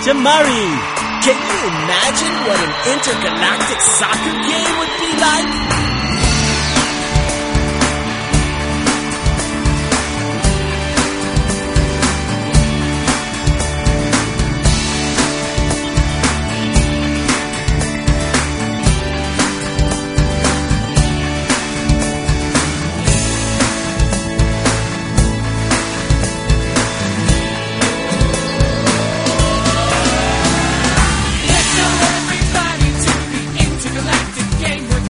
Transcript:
to marry. Can you imagine what an intergalactic soccer game would be?